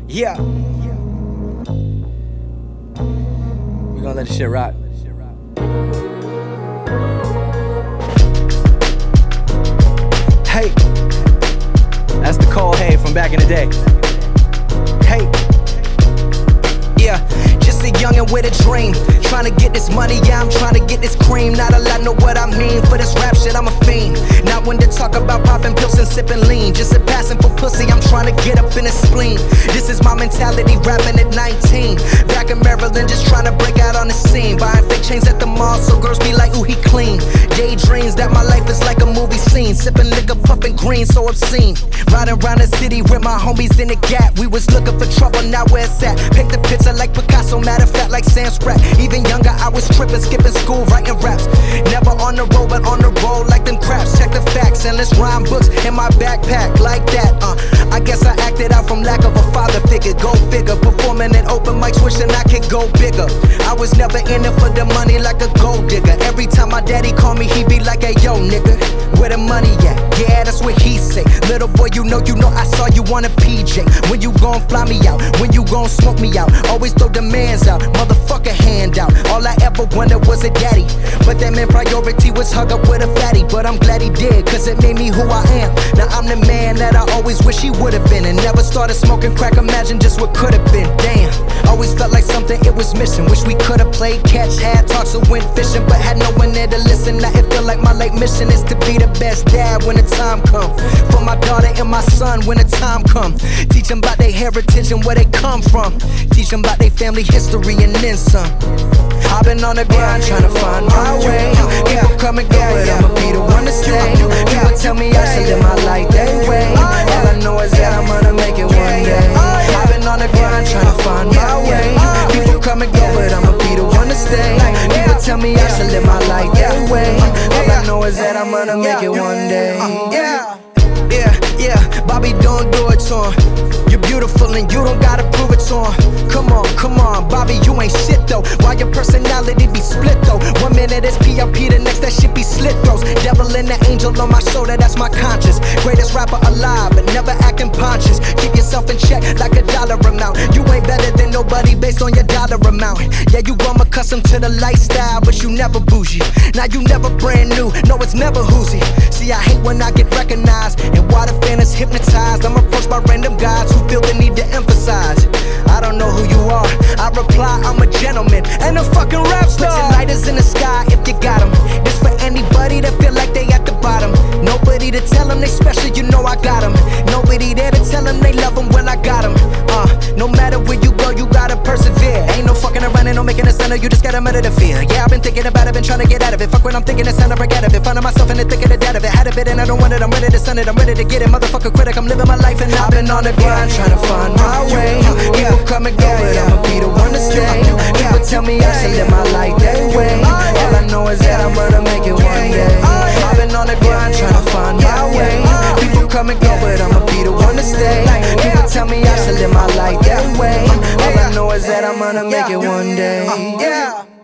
Yeah. We gonna let this shit rock. Hey, that's the Cole Hay from back in the day. Hey, yeah, just a youngin' with a dream, trying to get this money, yeah, I'm trying to get this cream. Not a lot know what I mean, for this rap shit I'm a fiend. Not one to talk about popping pills and sipping lean, just a passing for pussy, I'm trying to get up in a spleen. This is my mentality, rapping at 19. Back in Maryland, just trying to break out on the scene. Buying fake chains at the mall, so girls be like, ooh, he clean. Daydreams that my life is like a movie scene. Sipping liquor, puffing green, so obscene. Riding around the city with my homies in the Gap. We was looking for trouble, now where it's at. Pick the picture like Picasso, matter of fact like Sam Spratt. Even younger, I was tripping, skipping school, writing raps. Never on the road, but on the road like them craps. Check the facts, endless rhyme books in my backpack, like that. I guess I acted out from lack of a father figure. Go figure, performing at open mics, wishing I could go bigger. I was never in it for the money like a gold digger. Every time my daddy called me, he be like, hey yo nigga, where the money at? Yeah, that's what he say. Little boy, you know I saw you on a PJ. When you gon' fly me out? When you gon' smoke me out? Always throw demands out, motherfucker hand out. All I ever wanted was a daddy, but that meant priority was hug up with a fatty. But I'm glad he did, cause it made me who I am. Now I'm the man that I always wish he would've been. And never started smoking crack, imagine just what could've been. Damn, always felt like something it was missing. Wish we could've played catch, had talks or went fishing, but had no one there to listen. Now it feel like my life mission is to be the best dad when the time come. For my daughter and my son when the time come. Teach them about their heritage and where they come from. Teach them about their family history and then some. I've been on the grind trying to find my way. People come and go, but I'ma be the one to stay. People tell me I should live my life their way. All I know is that I'm gonna make it one day. I've been on the grind trying to find my way. People come and go, but I'ma be the one to stay. People tell me I should live my life their way. All I know is that I'm gonna make it one day. Yeah, Bobby, don't do it to him. You're beautiful and you don't gotta prove it to him. Come on, Bobby, you ain't shit though. Why your personality be split though? 1 minute it's PLP, the next that shit be slit throws. Devil and the angel on my shoulder, that's my conscience. Greatest rapper alive, but never acting conscious. Keep yourself in check like a dollar amount. You ain't better than nobody based on your dollar amount. Yeah, you grown accustomed to the lifestyle, but you never bougie. Now you never brand new, no it's never whoozy. See, I hate when I get recognized and why the fan is hypnotized. I'm approached by random guys who feel the need to emphasize. I don't know who you are, I reply I'm a gentleman and a fucking rap star. Put your lighters in the sky if you got them. This for anybody that feel like they at the bottom. Nobody to tell them they special, you know I got them. Nobody there to tell them they love them, well I got them. No matter where you go, you gotta persevere. Ain't no fucking around and no making a sound, you just gotta murder the fear. Yeah, I've been thinking about it, been trying to get out of it. Fuck when I'm thinking it's time to break out of it. Finding myself in the thick of the dead of it. Had a bit and I don't want it, I'm ready to send it, I'm ready to get it. Motherfucker critic, I'm living my life and I've been on the grind trying to find my way. People come and go, but I'ma be the one to stay. People tell me I should live my life their way. All I know is that I'm gonna make it one day. I've been on the grind trying to find my